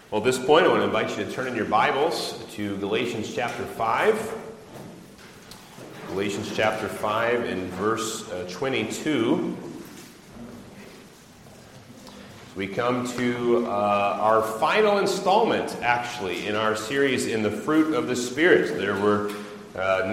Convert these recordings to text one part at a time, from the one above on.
Well, at this point, I want to invite you to turn in your Bibles to Galatians chapter 5. Galatians chapter 5 and verse 22. We come to our final installment, actually, in our series in the fruit of the Spirit. There are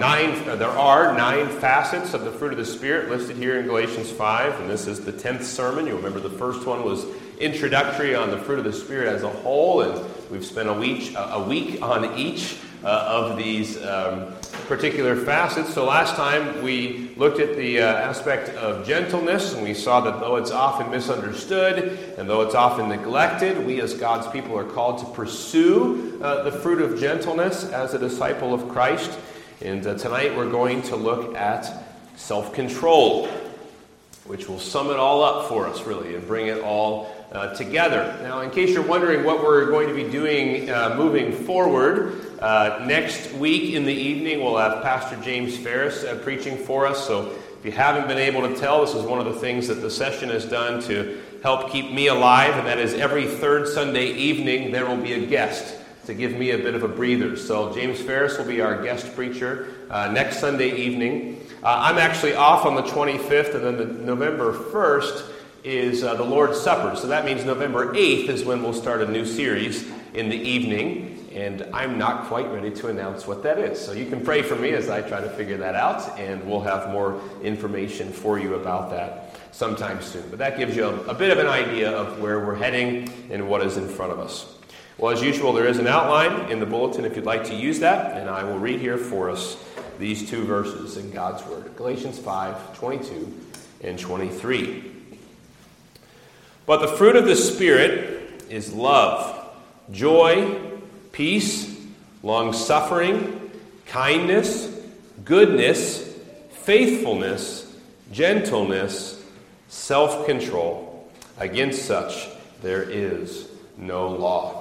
9 facets of the fruit of the Spirit listed here in Galatians 5, and this is the 10th sermon. You'll remember the first one was introductory on the fruit of the Spirit as a whole, and we've spent a week on each of these particular facets. So last time we looked at the aspect of gentleness, and we saw that though it's often misunderstood and though it's often neglected, we as God's people are called to pursue the fruit of gentleness as a disciple of Christ. And tonight we're going to look at self-control, which will sum it all up for us, really, and bring it all together. Now, in case you're wondering what we're going to be doing moving forward, next week in the evening we'll have Pastor James Ferris preaching for us. So if you haven't been able to tell, this is one of the things that the session has done to help keep me alive, and that is every third Sunday evening there will be a guest to give me a bit of a breather. So James Ferris will be our guest preacher next Sunday evening. I'm actually off on the 25th, and then the November 1st is the Lord's Supper. So that means November 8th is when we'll start a new series in the evening, and I'm not quite ready to announce what that is. So you can pray for me as I try to figure that out, and we'll have more information for you about that sometime soon. But that gives you a bit of an idea of where we're heading and what is in front of us. Well, as usual, there is an outline in the bulletin if you'd like to use that, and I will read here for us these two verses in God's Word. Galatians 5, 22 and 23. But the fruit of the Spirit is love, joy, peace, long-suffering, kindness, goodness, faithfulness, gentleness, self-control. Against such there is no law.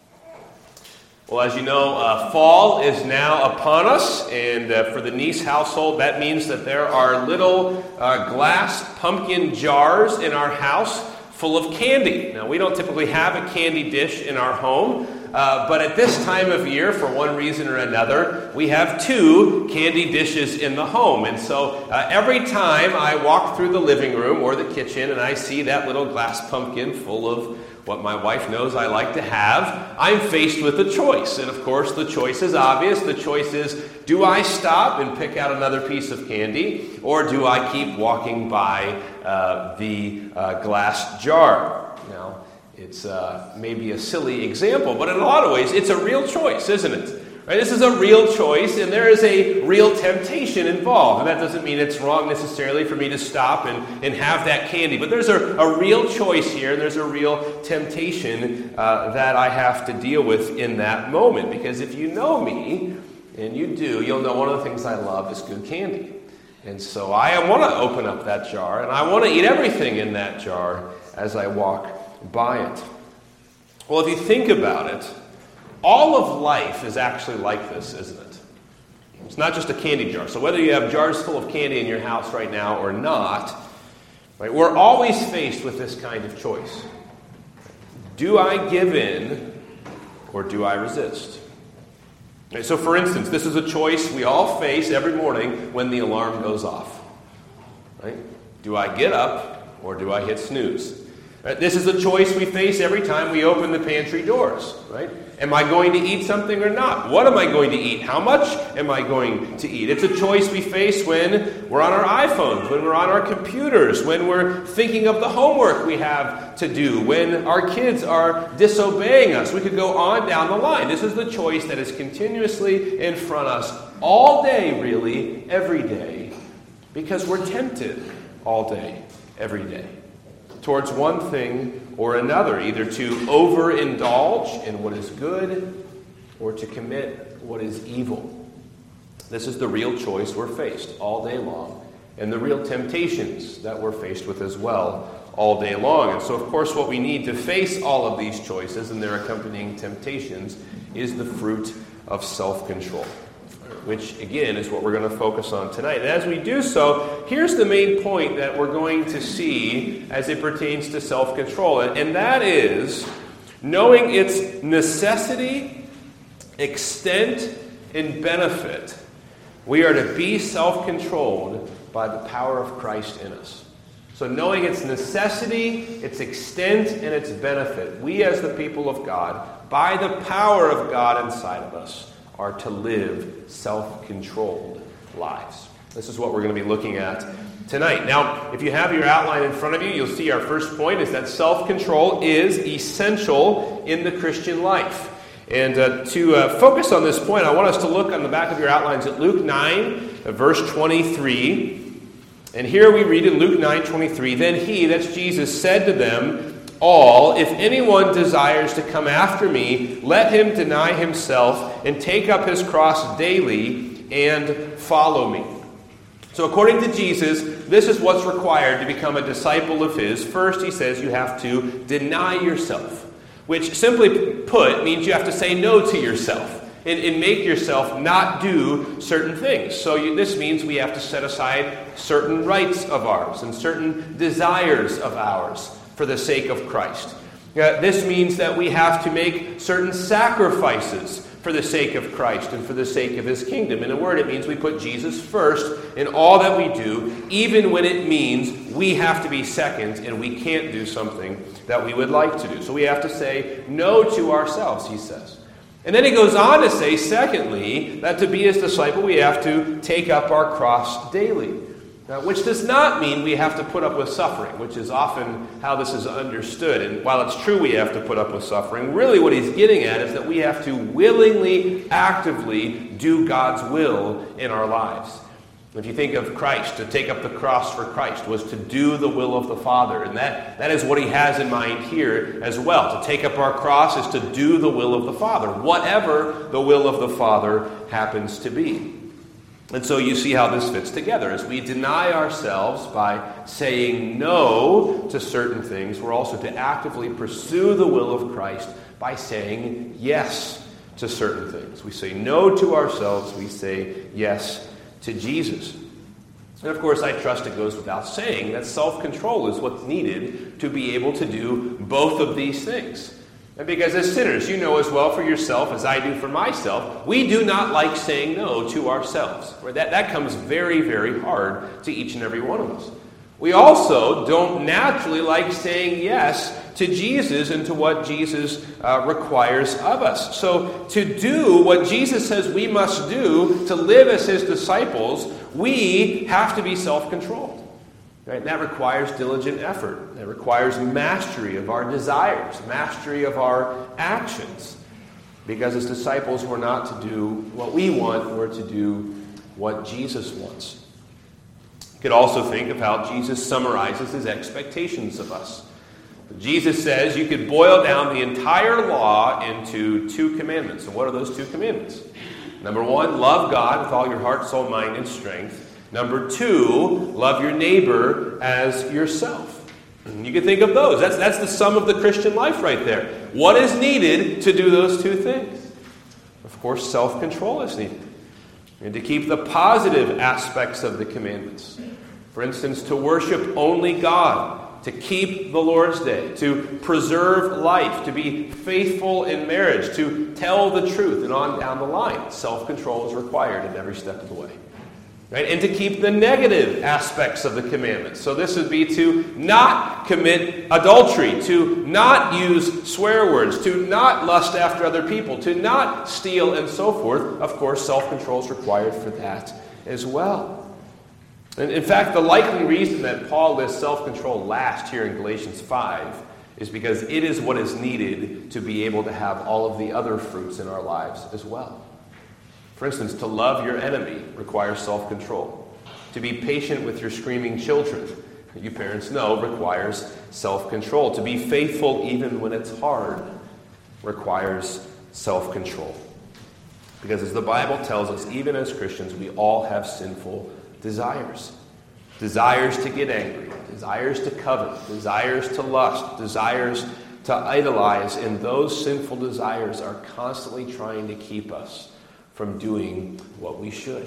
Well, as you know, fall is now upon us, and for the Neese household, that means that there are little glass pumpkin jars in our house full of candy. Now, we don't typically have a candy dish in our home, but at this time of year, for one reason or another, we have 2 candy dishes in the home. And so every time I walk through the living room or the kitchen and I see that little glass pumpkin full of what my wife knows I like to have, I'm faced with a choice. And of course, the choice is obvious. The choice is, do I stop and pick out another piece of candy, or do I keep walking by the glass jar? Now, it's maybe a silly example, but in a lot of ways, it's a real choice, isn't it? Right? This is a real choice, and there is a real temptation involved. And that doesn't mean it's wrong necessarily for me to stop and have that candy. But there's a real choice here, and there's a real temptation that I have to deal with in that moment. Because if you know me, and you do, you'll know one of the things I love is good candy. And so I want to open up that jar, and I want to eat everything in that jar as I walk by it. Well, if you think about it, all of life is actually like this, isn't it? It's not just a candy jar. So whether you have jars full of candy in your house right now or not, right, we're always faced with this kind of choice. Do I give in or do I resist? Right, so for instance, this is a choice we all face every morning when the alarm goes off. Right? Do I get up or do I hit snooze? Right? This is a choice we face every time we open the pantry doors. Right? Am I going to eat something or not? What am I going to eat? How much am I going to eat? It's a choice we face when we're on our iPhones, when we're on our computers, when we're thinking of the homework we have to do, when our kids are disobeying us. We could go on down the line. This is the choice that is continuously in front of us all day, really, every day, because we're tempted all day, every day, towards one thing or another, either to overindulge in what is good or to commit what is evil. This is the real choice we're faced all day long, and the real temptations that we're faced with as well all day long. And so, of course, what we need to face all of these choices and their accompanying temptations is the fruit of self-control, which, again, is what we're going to focus on tonight. And as we do so, here's the main point that we're going to see as it pertains to self-control, and that is knowing its necessity, extent, and benefit, we are to be self-controlled by the power of Christ in us. So knowing its necessity, its extent, and its benefit, we as the people of God, by the power of God inside of us, are to live self-controlled lives. This is what we're going to be looking at tonight. Now, if you have your outline in front of you, you'll see our first point is that self-control is essential in the Christian life. And to focus on this point, I want us to look on the back of your outlines at Luke 9, verse 23. And here we read in Luke 9:23, "Then he," that's Jesus, "said to them all, if anyone desires to come after me, let him deny himself and take up his cross daily and follow me." So according to Jesus, this is what's required to become a disciple of his. First, he says you have to deny yourself, which simply put means you have to say no to yourself and make yourself not do certain things. So this means we have to set aside certain rights of ours and certain desires of ours for the sake of Christ. This means that we have to make certain sacrifices for the sake of Christ and for the sake of his kingdom. In a word, it means we put Jesus first in all that we do, even when it means we have to be second and we can't do something that we would like to do. So we have to say no to ourselves, he says. And then he goes on to say, secondly, that to be his disciple, we have to take up our cross daily. Which does not mean we have to put up with suffering, which is often how this is understood. And while it's true we have to put up with suffering, really what he's getting at is that we have to willingly, actively do God's will in our lives. If you think of Christ, to take up the cross for Christ was to do the will of the Father. And that is what he has in mind here as well. To take up our cross is to do the will of the Father, whatever the will of the Father happens to be. And so you see how this fits together. As we deny ourselves by saying no to certain things, we're also to actively pursue the will of Christ by saying yes to certain things. We say no to ourselves, we say yes to Jesus. And of course, I trust it goes without saying that self-control is what's needed to be able to do both of these things. And because as sinners, you know as well for yourself as I do for myself, we do not like saying no to ourselves. That comes very, very hard to each and every one of us. We also don't naturally like saying yes to Jesus and to what Jesus requires of us. So to do what Jesus says we must do to live as his disciples, we have to be self-controlled. Right? And that requires diligent effort. That requires mastery of our desires, mastery of our actions. Because as disciples, we're not to do what we want, we're to do what Jesus wants. You could also think of how Jesus summarizes his expectations of us. Jesus says you could boil down the entire law into 2 commandments. And what are those 2 commandments? Number 1, love God with all your heart, soul, mind, and strength. Number 2, love your neighbor as yourself. And you can think of those. That's the sum of the Christian life right there. What is needed to do those 2 things? Of course, self-control is needed. And to keep the positive aspects of the commandments. For instance, to worship only God. To keep the Lord's Day, to preserve life, to be faithful in marriage, to tell the truth, and on down the line. Self-control is required in every step of the way. Right? And to keep the negative aspects of the commandments. So this would be to not commit adultery, to not use swear words, to not lust after other people, to not steal, and so forth. Of course, self-control is required for that as well. And in fact, the likely reason that Paul lists self-control last here in Galatians 5 is because it is what is needed to be able to have all of the other fruits in our lives as well. For instance, to love your enemy requires self-control. To be patient with your screaming children, you parents know, requires self-control. To be faithful even when it's hard requires self-control. Because as the Bible tells us, even as Christians, we all have sinful desires. Desires to get angry, desires to covet, desires to lust, desires to idolize, and those sinful desires are constantly trying to keep us from doing what we should.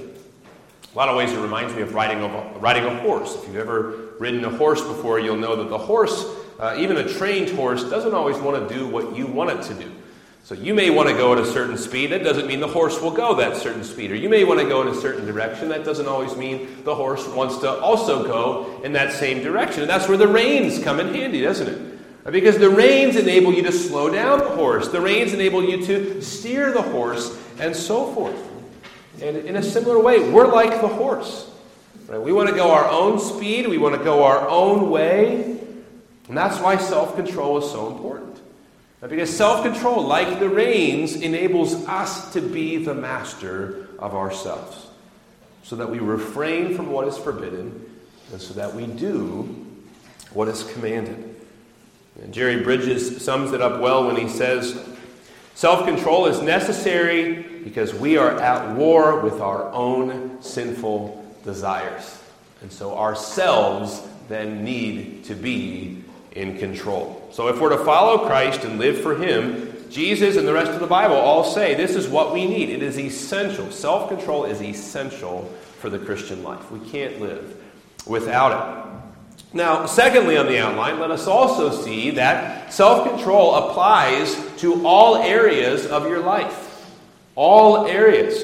A lot of ways it reminds me of riding a horse. If you've ever ridden a horse before, you'll know that the horse even a trained horse, doesn't always want to do what you want it to do. So you may want to go at a certain speed. That doesn't mean the horse will go that certain speed. Or you may want to go in a certain direction. That doesn't always mean the horse wants to also go in that same direction. And that's where the reins come in handy, doesn't it? Because the reins enable you to slow down the horse. The reins enable you to steer the horse and so forth. And in a similar way, we're like the horse. Right? We want to go our own speed. We want to go our own way. And that's why self-control is so important. Because self-control, like the reins, enables us to be the master of ourselves. So that we refrain from what is forbidden, and so that we do what is commanded. And Jerry Bridges sums it up well when he says, self-control is necessary because we are at war with our own sinful desires. And so ourselves then need to be in control. So if we're to follow Christ and live for Him, Jesus and the rest of the Bible all say this is what we need. It is essential. Self-control is essential for the Christian life. We can't live without it. Now, secondly on the outline, let us also see that self-control applies to all areas of your life. All areas.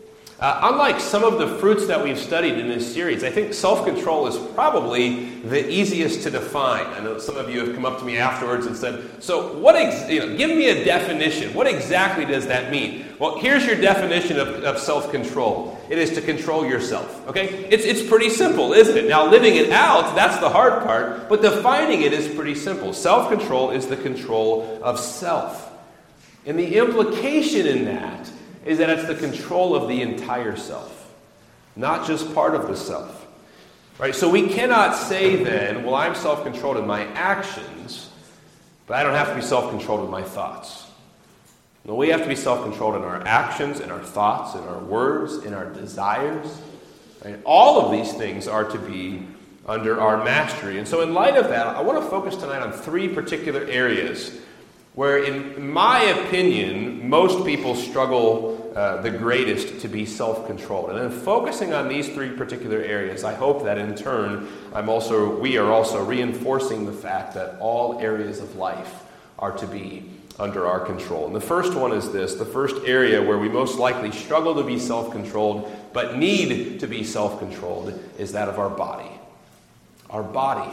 Unlike some of the fruits that we've studied in this series, I think self-control is probably the easiest to define. I know some of you have come up to me afterwards and said, so give me a definition. What exactly does that mean? Well, here's your definition of self-control. It is to control yourself. Okay? It's pretty simple, isn't it? Now, living it out, that's the hard part, but defining it is pretty simple. Self-control is the control of self. And the implication in that is that it's the control of the entire self, not just part of the self. Right? So we cannot say then, well, I'm self-controlled in my actions, but I don't have to be self-controlled in my thoughts. No, we have to be self-controlled in our actions, in our thoughts, in our words, in our desires. Right? All of these things are to be under our mastery. And so in light of that, I want to focus tonight on three particular areas where, in my opinion, most people struggle the greatest to be self-controlled. And in focusing on these three particular areas, I hope that in turn, we are also reinforcing the fact that all areas of life are to be under our control. And the first one is this. The first area where we most likely struggle to be self-controlled, but need to be self-controlled, is that of our body. Our body.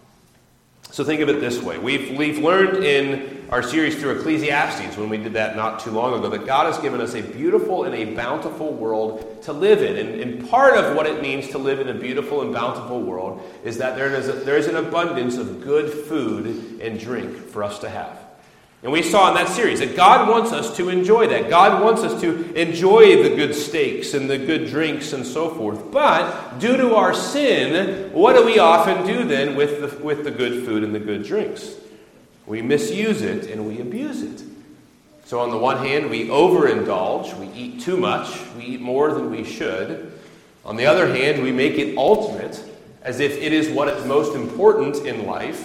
So think of it this way. We've learned in our series through Ecclesiastes, when we did that not too long ago, that God has given us a beautiful and a bountiful world to live in. And part of what it means to live in a beautiful and bountiful world is that there is an abundance of good food and drink for us to have. And we saw in that series that God wants us to enjoy that. God wants us to enjoy the good steaks and the good drinks and so forth. But due to our sin, what do we often do then with the good food and the good drinks? We misuse it and we abuse it. So on the one hand, we overindulge. We eat too much. We eat more than we should. On the other hand, we make it ultimate, as if it is what is most important in life.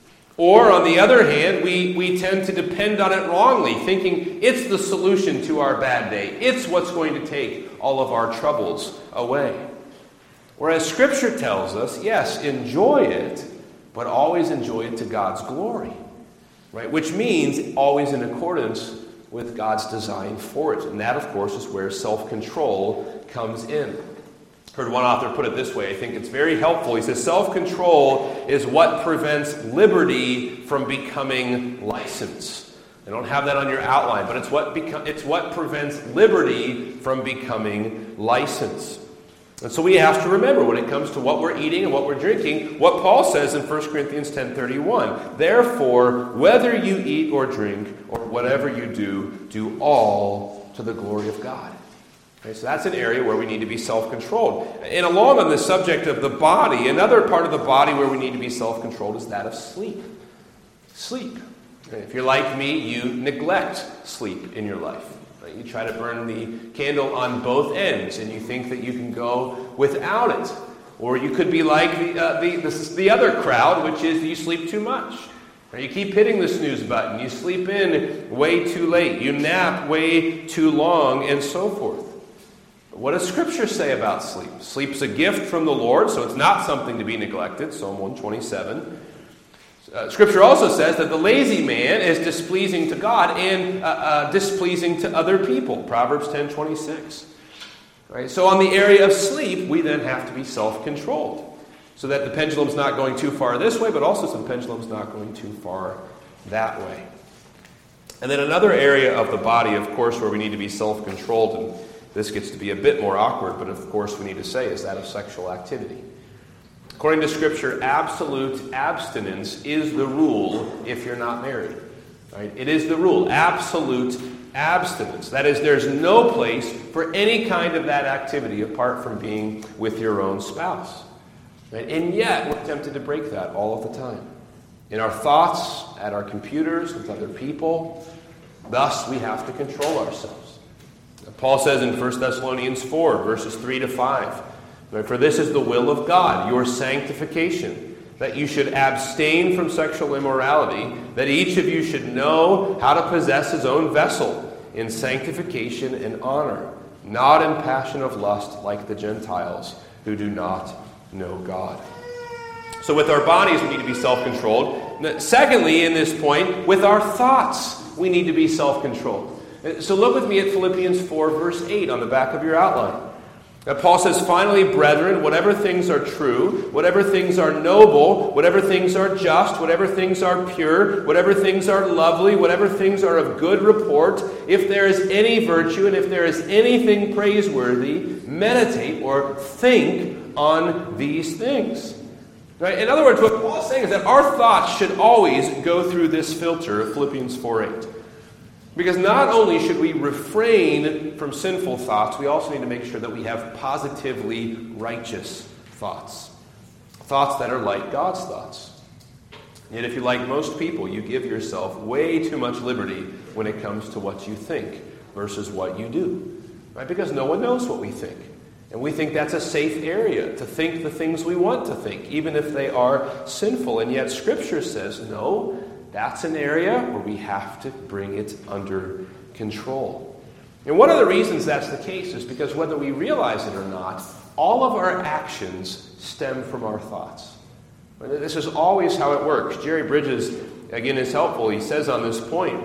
Or, on the other hand, we tend to depend on it wrongly, thinking it's the solution to our bad day. It's what's going to take all of our troubles away. Whereas Scripture tells us, yes, enjoy it, but always enjoy it to God's glory. Right? Which means always in accordance with God's design for it. And that, of course, is where self-control comes in. Heard one author put it this way. I think it's very helpful. He says, self-control is what prevents liberty from becoming license. I don't have that on your outline, but it's what prevents liberty from becoming license. And so we have to remember when it comes to what we're eating and what we're drinking, what Paul says in 1 Corinthians 10:31. Therefore, whether you eat or drink or whatever you do all to the glory of God. Okay, so that's an area where we need to be self-controlled. And along on the subject of the body, another part of the body where we need to be self-controlled is that of sleep. Sleep. Okay, if you're like me, you neglect sleep in your life. Right? You try to burn the candle on both ends, and you think that you can go without it. Or you could be like the other crowd, which is you sleep too much. You keep hitting the snooze button. You sleep in way too late. You nap way too long, and so forth. What does Scripture say about sleep? Sleep's a gift from the Lord, so it's not something to be neglected. Psalm 127. Scripture also says that the lazy man is displeasing to God and displeasing to other people. Proverbs 10:26. Right? So on the area of sleep, we then have to be self-controlled, so that the pendulum's not going too far this way, but also so the pendulum's not going too far that way. And then another area of the body, of course, where we need to be self-controlled, and this gets to be a bit more awkward, but of course we need to say, is that of sexual activity. According to Scripture, absolute abstinence is the rule if you're not married. Right? It is the rule. Absolute abstinence. That is, there's no place for any kind of that activity apart from being with your own spouse. Right? And yet, we're tempted to break that all of the time. In our thoughts, at our computers, with other people. Thus, we have to control ourselves. Paul says in 1 Thessalonians 4, verses 3 to 5, "For this is the will of God, your sanctification, that you should abstain from sexual immorality, that each of you should know how to possess his own vessel in sanctification and honor, not in passion of lust like the Gentiles who do not know God." So with our bodies, we need to be self-controlled. Secondly, in this point, with our thoughts, we need to be self-controlled. So look with me at Philippians 4, verse 8 on the back of your outline. Paul says, "Finally, brethren, whatever things are true, whatever things are noble, whatever things are just, whatever things are pure, whatever things are lovely, whatever things are of good report, if there is any virtue and if there is anything praiseworthy, meditate or think on these things." Right? In other words, what Paul's saying is that our thoughts should always go through this filter of Philippians 4:8. Because not only should we refrain from sinful thoughts, we also need to make sure that we have positively righteous thoughts. Thoughts that are like God's thoughts. Yet if you're like most people, you give yourself way too much liberty when it comes to what you think versus what you do. Right? Because no one knows what we think. And we think that's a safe area to think the things we want to think, even if they are sinful. And yet Scripture says, no, that's an area where we have to bring it under control. And one of the reasons that's the case is because whether we realize it or not, all of our actions stem from our thoughts. This is always how it works. Jerry Bridges, again, is helpful. He says on this point,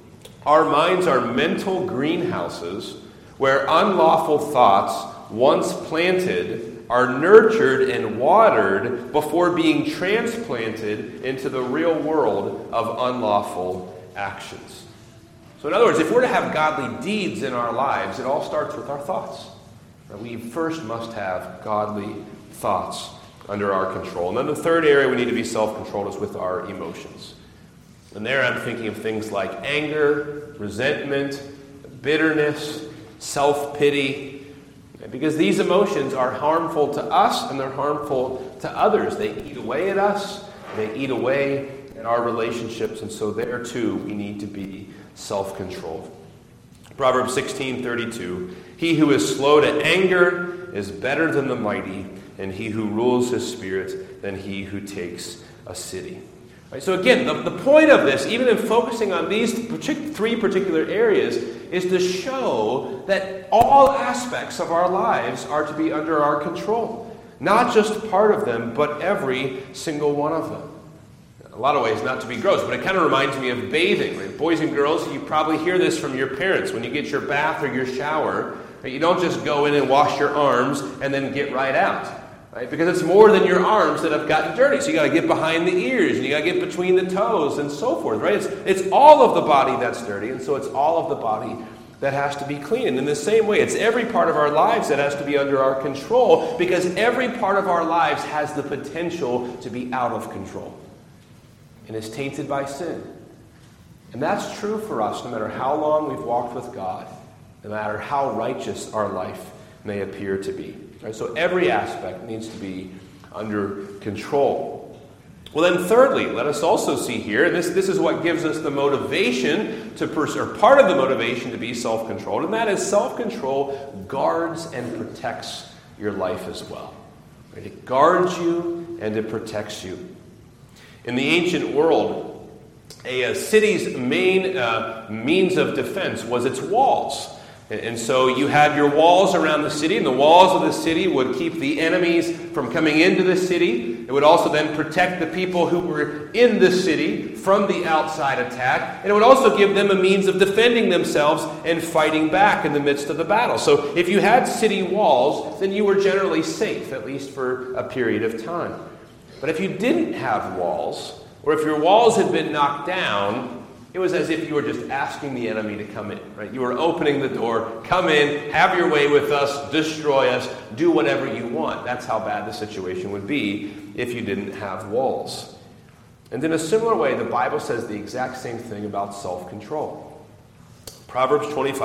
our minds are mental greenhouses where unlawful thoughts, once planted, are nurtured and watered before being transplanted into the real world of unlawful actions. So in other words, if we're to have godly deeds in our lives, it all starts with our thoughts. We first must have godly thoughts under our control. And then the third area we need to be self-controlled is with our emotions. And there I'm thinking of things like anger, resentment, bitterness, self-pity, because these emotions are harmful to us and they're harmful to others. They eat away at us, they eat away at our relationships, and so there too we need to be self-controlled. Proverbs 16:32, "He who is slow to anger is better than the mighty, and he who rules his spirit than he who takes a city." Right, so again, the point of this, even in focusing on these three particular areas, is to show that all aspects of our lives are to be under our control. Not just part of them, but every single one of them. In a lot of ways, not to be gross, but it kind of reminds me of bathing. Right? Boys and girls, you probably hear this from your parents. When you get your bath or your shower, right, you don't just go in and wash your arms and then get right out. Right? Because it's more than your arms that have gotten dirty. So you got to get behind the ears, and you got to get between the toes, and so forth. Right? It's all of the body that's dirty, and so it's all of the body that has to be clean. And in the same way, it's every part of our lives that has to be under our control, because every part of our lives has the potential to be out of control and is tainted by sin. And that's true for us no matter how long we've walked with God, no matter how righteous our life may appear to be. Right? So every aspect needs to be under control. Well then, thirdly, let us also see here, and this is what gives us the motivation to or part of the motivation to be self-controlled, and that is self-control guards and protects your life as well. Right? It guards you and it protects you. In the ancient world, a city's main means of defense was its walls. And so you had your walls around the city, and the walls of the city would keep the enemies from coming into the city. It would also then protect the people who were in the city from the outside attack. And it would also give them a means of defending themselves and fighting back in the midst of the battle. So if you had city walls, then you were generally safe, at least for a period of time. But if you didn't have walls, or if your walls had been knocked down, it was as if you were just asking the enemy to come in, right? You were opening the door, come in, have your way with us, destroy us, do whatever you want. That's how bad the situation would be if you didn't have walls. And in a similar way, the Bible says the exact same thing about self-control. Proverbs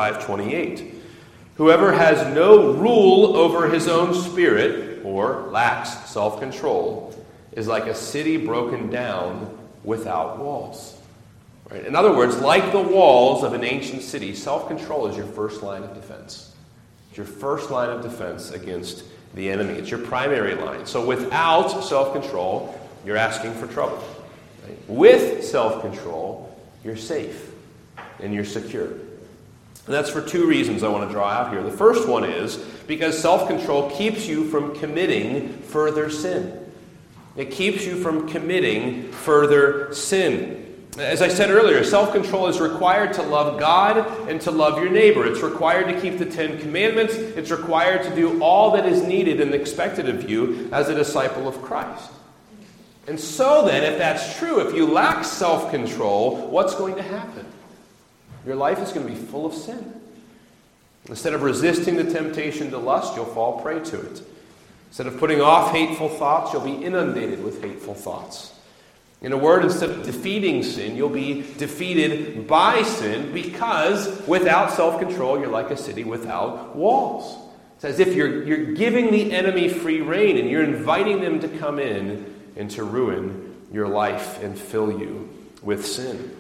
25:28. Whoever has no rule over his own spirit, or lacks self-control, is like a city broken down without walls. Right? In other words, like the walls of an ancient city, self-control is your first line of defense. It's your first line of defense against the enemy. It's your primary line. So without self-control, you're asking for trouble. Right? With self-control, you're safe and you're secure. And that's for two reasons I want to draw out here. The first one is because self-control keeps you from committing further sin. It keeps you from committing further sin. As I said earlier, self-control is required to love God and to love your neighbor. It's required to keep the Ten Commandments. It's required to do all that is needed and expected of you as a disciple of Christ. And so then, if that's true, if you lack self-control, what's going to happen? Your life is going to be full of sin. Instead of resisting the temptation to lust, you'll fall prey to it. Instead of putting off hateful thoughts, you'll be inundated with hateful thoughts. In a word, instead of defeating sin, you'll be defeated by sin because without self-control, you're like a city without walls. It's as if you're giving the enemy free rein and you're inviting them to come in and to ruin your life and fill you with sin.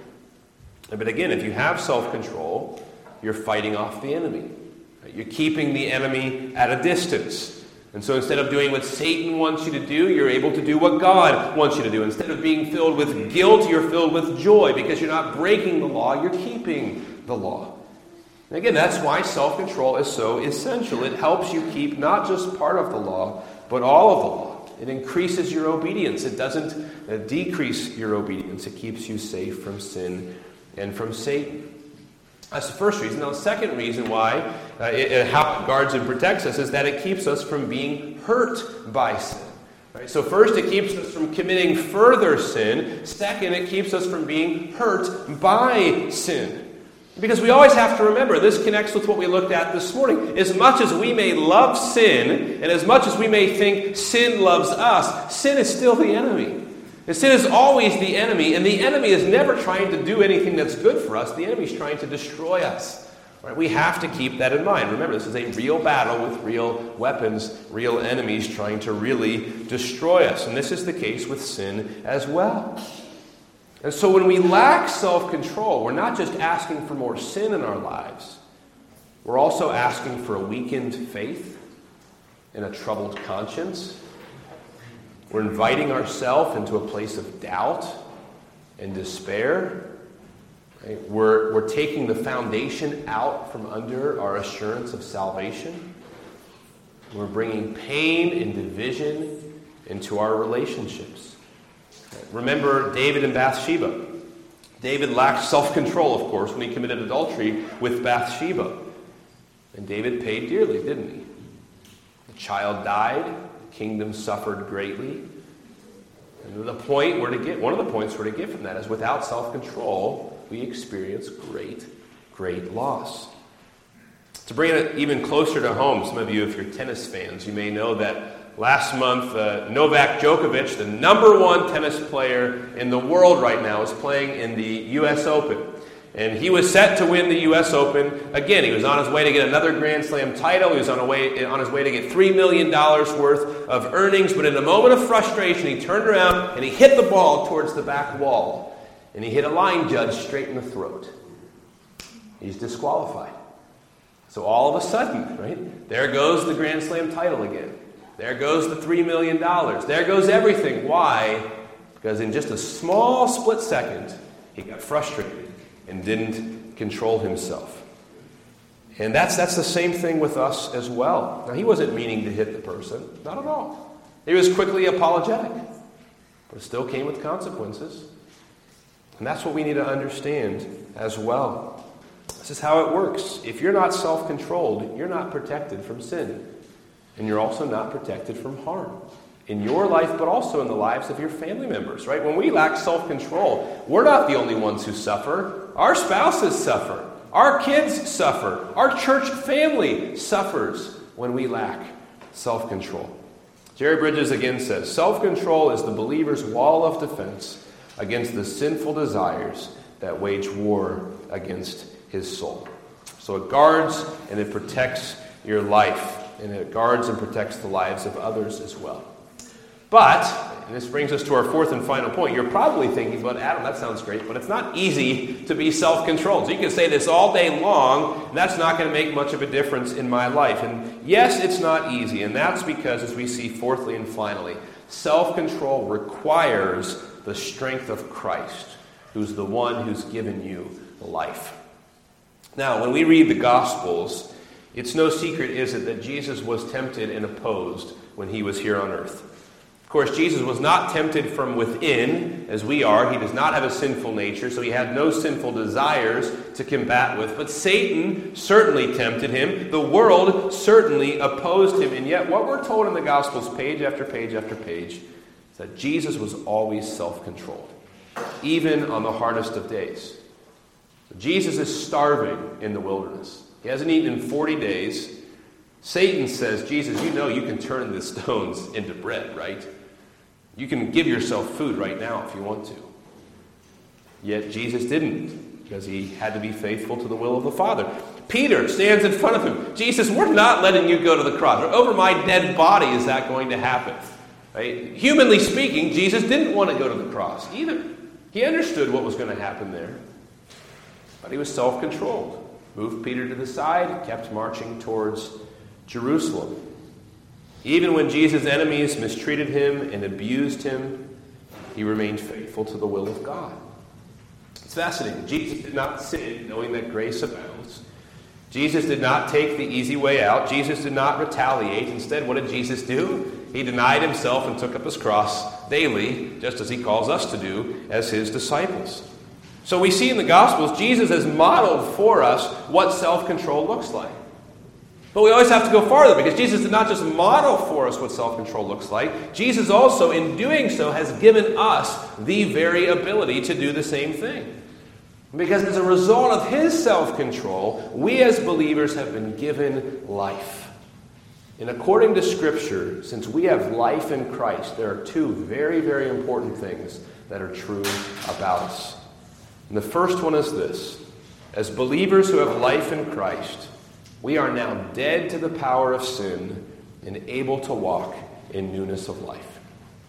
But again, if you have self-control, you're fighting off the enemy. You're keeping the enemy at a distance. And so instead of doing what Satan wants you to do, you're able to do what God wants you to do. Instead of being filled with guilt, you're filled with joy because you're not breaking the law, you're keeping the law. And again, that's why self-control is so essential. It helps you keep not just part of the law, but all of the law. It increases your obedience. It doesn't decrease your obedience. It keeps you safe from sin and from Satan. That's the first reason. Now, the second reason why how it guards and protects us is that it keeps us from being hurt by sin. Right? So first, it keeps us from committing further sin. Second, it keeps us from being hurt by sin. Because we always have to remember, this connects with what we looked at this morning. As much as we may love sin, and as much as we may think sin loves us, sin is still the enemy. And sin is always the enemy, and the enemy is never trying to do anything that's good for us. The enemy is trying to destroy us. Right? We have to keep that in mind. Remember, this is a real battle with real weapons, real enemies trying to really destroy us. And this is the case with sin as well. And so when we lack self-control, we're not just asking for more sin in our lives. We're also asking for a weakened faith and a troubled conscience. We're inviting ourselves into a place of doubt and despair. Right? We're taking the foundation out from under our assurance of salvation. We're bringing pain and division into our relationships. Remember David and Bathsheba. David lacked self-control, of course, when he committed adultery with Bathsheba. And David paid dearly, didn't he? The child died. The kingdom suffered greatly. And one of the points we're to get from that is without self-control, we experience great loss. To bring it even closer to home, some of you, if you're tennis fans, you may know that last month, Novak Djokovic, the number one tennis player in the world right now, is playing in the U.S. Open. And he was set to win the U.S. Open. Again, he was on his way to get another Grand Slam title. He was on his way to get $3 million worth of earnings. But in a moment of frustration, he turned around and he hit the ball towards the back wall. And he hit a line judge straight in the throat. He's disqualified. So all of a sudden, right, there goes the Grand Slam title again. There goes the $3 million. There goes everything. Why? Because in just a small split second, he got frustrated and didn't control himself. And that's the same thing with us as well. Now, he wasn't meaning to hit the person. Not at all. He was quickly apologetic. But it still came with consequences. And that's what we need to understand as well. This is how it works. If you're not self-controlled, you're not protected from sin. And you're also not protected from harm. In your life, but also in the lives of your family members, right? When we lack self-control, we're not the only ones who suffer. Our spouses suffer. Our kids suffer. Our church family suffers when we lack self-control. Jerry Bridges again says, self-control is the believer's wall of defense against the sinful desires that wage war against his soul. So it guards and it protects your life, and it guards and protects the lives of others as well. But, and this brings us to our fourth and final point, you're probably thinking, but Adam, that sounds great, but it's not easy to be self-controlled. So you can say this all day long, and that's not going to make much of a difference in my life. And yes, it's not easy, and that's because, as we see fourthly and finally, self-control requires the strength of Christ, who's the one who's given you life. Now, when we read the Gospels, it's no secret, is it, that Jesus was tempted and opposed when he was here on earth. Of course, Jesus was not tempted from within, as we are. He does not have a sinful nature, so he had no sinful desires to combat with. But Satan certainly tempted him. The world certainly opposed him. And yet, what we're told in the Gospels, page after page after page, is that Jesus was always self-controlled, even on the hardest of days. Jesus is starving in the wilderness. He hasn't eaten in 40 days. Satan says, Jesus, you know you can turn the stones into bread, right? You can give yourself food right now if you want to. Yet Jesus didn't, because he had to be faithful to the will of the Father. Peter stands in front of him. Jesus, we're not letting you go to the cross. Over my dead body is that going to happen. Right? Humanly speaking, Jesus didn't want to go to the cross either. He understood what was going to happen there. But he was self-controlled. Moved Peter to the side, kept marching towards Jerusalem. Even when Jesus' enemies mistreated him and abused him, he remained faithful to the will of God. It's fascinating. Jesus did not sin knowing that grace abounds. Jesus did not take the easy way out. Jesus did not retaliate. Instead, what did Jesus do? He denied himself and took up his cross daily, just as he calls us to do as his disciples. So we see in the Gospels, Jesus has modeled for us what self-control looks like. But we always have to go farther, because Jesus did not just model for us what self-control looks like. Jesus also, in doing so, has given us the very ability to do the same thing. Because as a result of his self-control, we as believers have been given life. And according to Scripture, since we have life in Christ, there are two very, very important things that are true about us. And the first one is this. As believers who have life in Christ, we are now dead to the power of sin and able to walk in newness of life.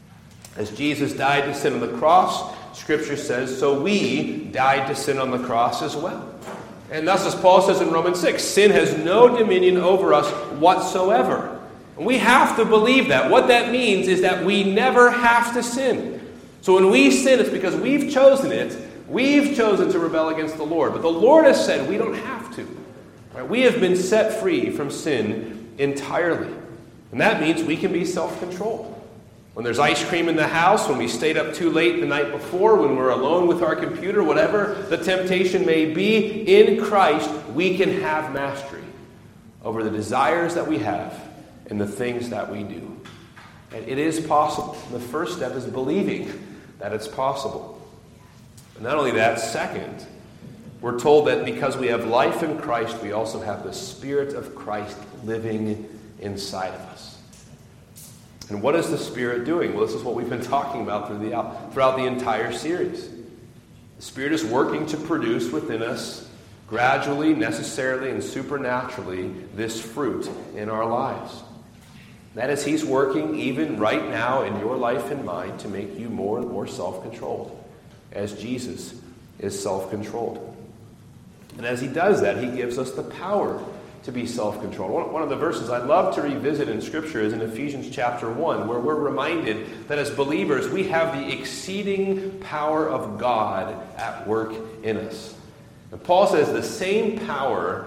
As Jesus died to sin on the cross, Scripture says, so we died to sin on the cross as well. And thus, as Paul says in Romans 6, sin has no dominion over us whatsoever. And we have to believe that. What that means is that we never have to sin. So when we sin, it's because we've chosen it. We've chosen to rebel against the Lord. But the Lord has said we don't have to. Right? We have been set free from sin entirely. And that means we can be self-controlled. When there's ice cream in the house, when we stayed up too late the night before, when we're alone with our computer, whatever the temptation may be, in Christ, we can have mastery over the desires that we have and the things that we do. And it is possible. The first step is believing that it's possible. And not only that, second, we're told that because we have life in Christ, we also have the Spirit of Christ living inside of us. And what is the Spirit doing? Well, this is what we've been talking about throughout the entire series. The Spirit is working to produce within us, gradually, necessarily, and supernaturally, this fruit in our lives. That is, He's working even right now in your life and mine to make you more and more self-controlled, as Jesus is self-controlled. And as He does that, He gives us the power to be self-controlled. One of the verses I'd love to revisit in Scripture is in Ephesians chapter 1, where we're reminded that as believers, we have the exceeding power of God at work in us. And Paul says the same power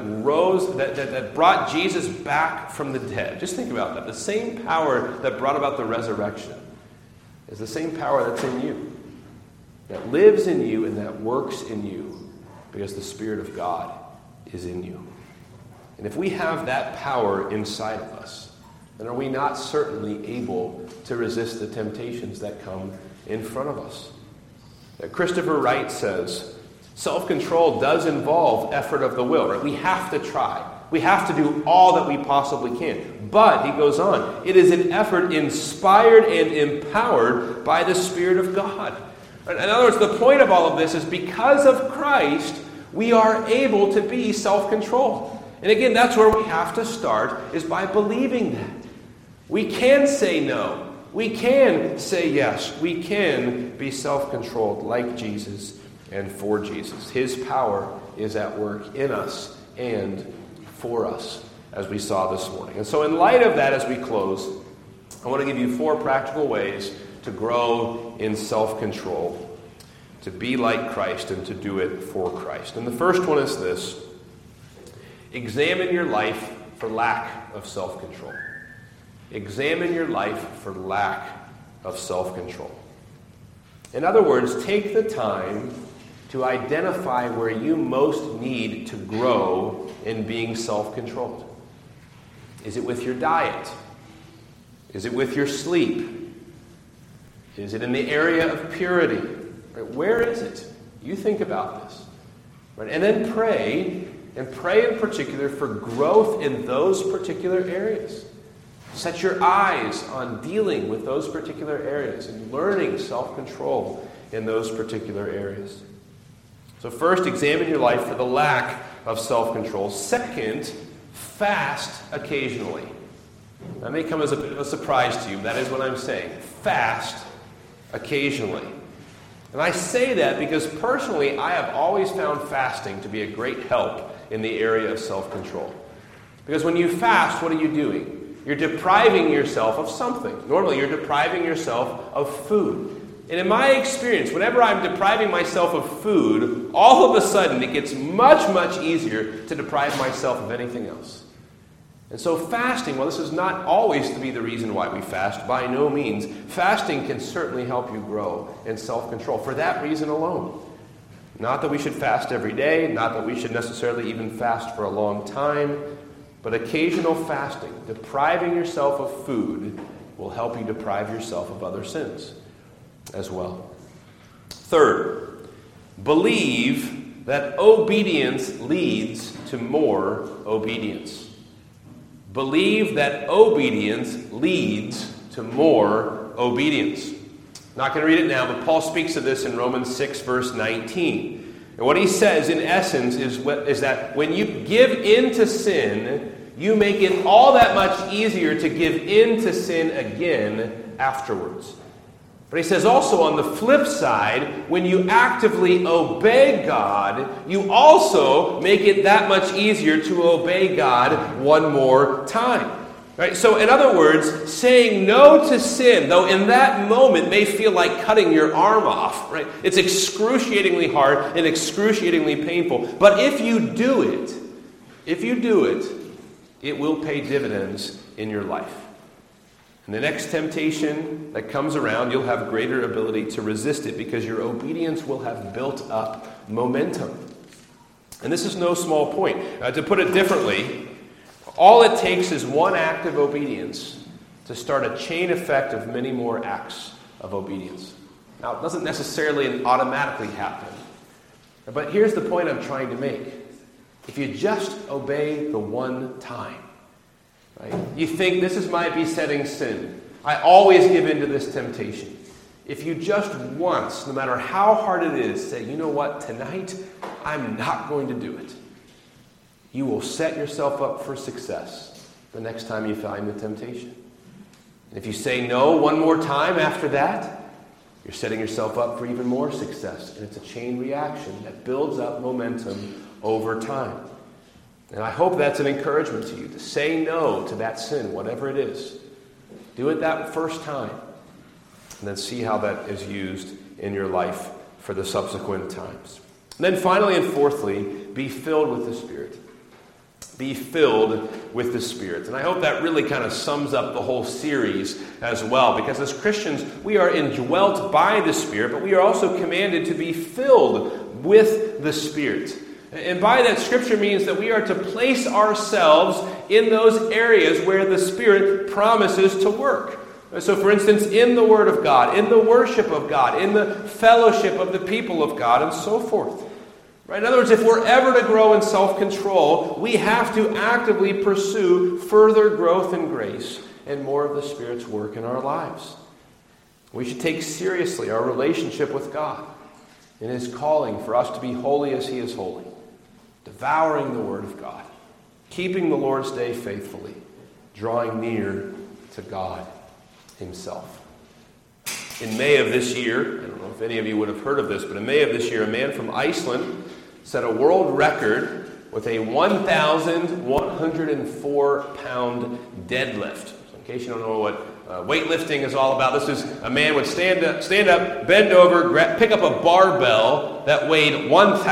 that brought Jesus back from the dead, just think about that, the same power that brought about the resurrection is the same power that's in you, that lives in you and that works in you because the Spirit of God is in you. And if we have that power inside of us, then are we not certainly able to resist the temptations that come in front of us? Christopher Wright says, self-control does involve effort of the will. Right? We have to try. We have to do all that we possibly can. But, he goes on, it is an effort inspired and empowered by the Spirit of God. In other words, the point of all of this is because of Christ, we are able to be self-controlled. And again, that's where we have to start, is by believing that. We can say no. We can say yes. We can be self-controlled like Jesus and for Jesus. His power is at work in us and for us, as we saw this morning. And so in light of that, as we close, I want to give you 4 practical ways to grow in self-control, to be like Christ and to do it for Christ. And the first one is this: examine your life for lack of self-control. Examine your life for lack of self-control. In other words, take the time to identify where you most need to grow in being self-controlled. Is it with your diet? Is it with your sleep? Is it in the area of purity? Right? Where is it? You think about this. Right? And then pray, and pray in particular for growth in those particular areas. Set your eyes on dealing with those particular areas and learning self-control in those particular areas. So first, examine your life for the lack of self-control. Second, fast occasionally. That may come as a bit of a surprise to you. That is what I'm saying. Fast occasionally. And I say that because personally, I have always found fasting to be a great help in the area of self-control. Because when you fast, what are you doing? You're depriving yourself of something. Normally, you're depriving yourself of food. And in my experience, whenever I'm depriving myself of food, all of a sudden it gets much, much easier to deprive myself of anything else. And so fasting, well, this is not always to be the reason why we fast, by no means. Fasting can certainly help you grow in self-control for that reason alone. Not that we should fast every day, not that we should necessarily even fast for a long time, but occasional fasting, depriving yourself of food, will help you deprive yourself of other sins as well. Third, believe that obedience leads to more obedience. Believe that obedience leads to more obedience. Not going to read it now, but Paul speaks of this in Romans 6, verse 19. And what he says, in essence, is that when you give in to sin, you make it all that much easier to give in to sin again afterwards. But he says also on the flip side, when you actively obey God, you also make it that much easier to obey God one more time. Right? So in other words, saying no to sin, though in that moment may feel like cutting your arm off, right? It's excruciatingly hard and excruciatingly painful. But if you do it, it will pay dividends in your life. And the next temptation that comes around, you'll have greater ability to resist it because your obedience will have built up momentum. And this is no small point. To put it differently, all it takes is one act of obedience to start a chain effect of many more acts of obedience. Now, it doesn't necessarily automatically happen. But here's the point I'm trying to make. If you just obey the one time, right? You think, this is my besetting sin. I always give in to this temptation. If you just once, no matter how hard it is, say, you know what, tonight, I'm not going to do it. You will set yourself up for success the next time you find the temptation. And if you say no one more time after that, you're setting yourself up for even more success. And it's a chain reaction that builds up momentum over time. And I hope that's an encouragement to you to say no to that sin, whatever it is. Do it that first time. And then see how that is used in your life for the subsequent times. And then finally and fourthly, be filled with the Spirit. Be filled with the Spirit. And I hope that really kind of sums up the whole series as well, because as Christians, we are indwelt by the Spirit, but we are also commanded to be filled with the Spirit. And by that, Scripture means that we are to place ourselves in those areas where the Spirit promises to work. So, for instance, in the Word of God, in the worship of God, in the fellowship of the people of God, and so forth. Right? In other words, if we're ever to grow in self-control, we have to actively pursue further growth in grace and more of the Spirit's work in our lives. We should take seriously our relationship with God and His calling for us to be holy as He is holy, devouring the Word of God, keeping the Lord's Day faithfully, drawing near to God Himself. In May of this year, I don't know if any of you would have heard of this, but in May of this year, a man from Iceland set a world record with a 1,104-pound deadlift. So in case you don't know what weightlifting is all about, this is a man would stand up, bend over, pick up a barbell that weighed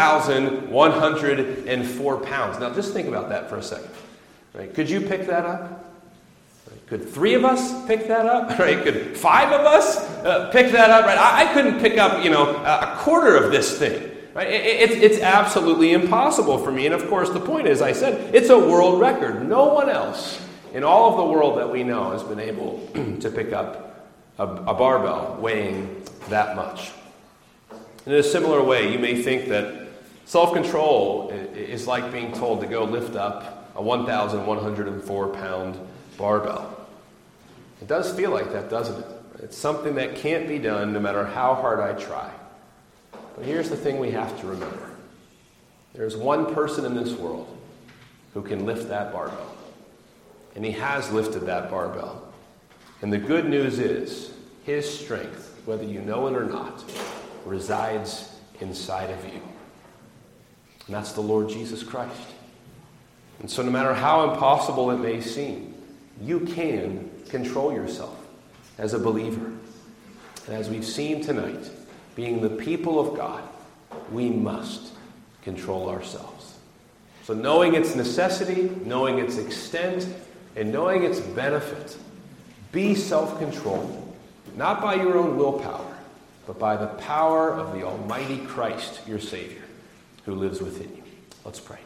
1,104 pounds. Now just think about that for a second. Right? Could you pick that up? Could 3 of us pick that up? Right? Could 5 of us pick that up? Right? I couldn't pick up, a quarter of this thing. Right? It's absolutely impossible for me. And of course, the point is, I said, it's a world record. No one else in all of the world that we know has been able to pick up a barbell weighing that much. In a similar way, you may think that self-control is like being told to go lift up a 1,104-pound barbell. It does feel like that, doesn't it? It's something that can't be done no matter how hard I try. But here's the thing we have to remember. There's one person in this world who can lift that barbell. And He has lifted that barbell. And the good news is, His strength, whether you know it or not, resides inside of you. And that's the Lord Jesus Christ. And so no matter how impossible it may seem, you can control yourself as a believer. And as we've seen tonight, being the people of God, we must control ourselves. So knowing its necessity, knowing its extent, and knowing its benefit, be self-controlled, not by your own willpower, but by the power of the Almighty Christ, your Savior, who lives within you. Let's pray.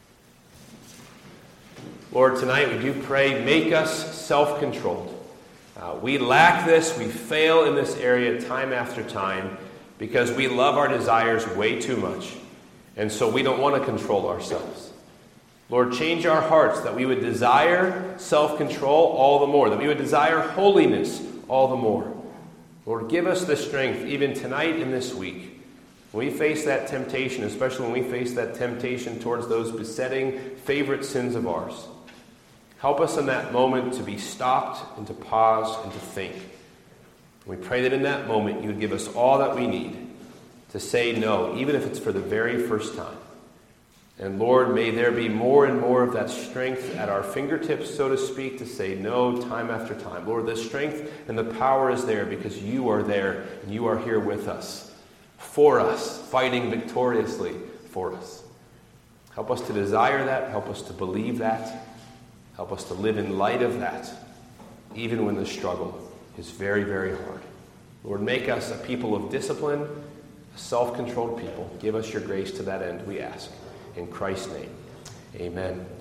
Lord, tonight we do pray, make us self-controlled. We lack this, we fail in this area time after time because we love our desires way too much. And so we don't want to control ourselves. Lord, change our hearts that we would desire self-control all the more, that we would desire holiness all the more. Lord, give us the strength even tonight and this week. When we face that temptation, especially when we face that temptation towards those besetting favorite sins of ours, help us in that moment to be stopped and to pause and to think. We pray that in that moment you would give us all that we need to say no, even if it's for the very first time. And Lord, may there be more and more of that strength at our fingertips, so to speak, to say no time after time. Lord, the strength and the power is there because you are there and you are here with us, for us, fighting victoriously for us. Help us to desire that. Help us to believe that. Help us to live in light of that, even when the struggle is very, very hard. Lord, make us a people of discipline, a self-controlled people. Give us your grace to that end, we ask. In Christ's name, amen.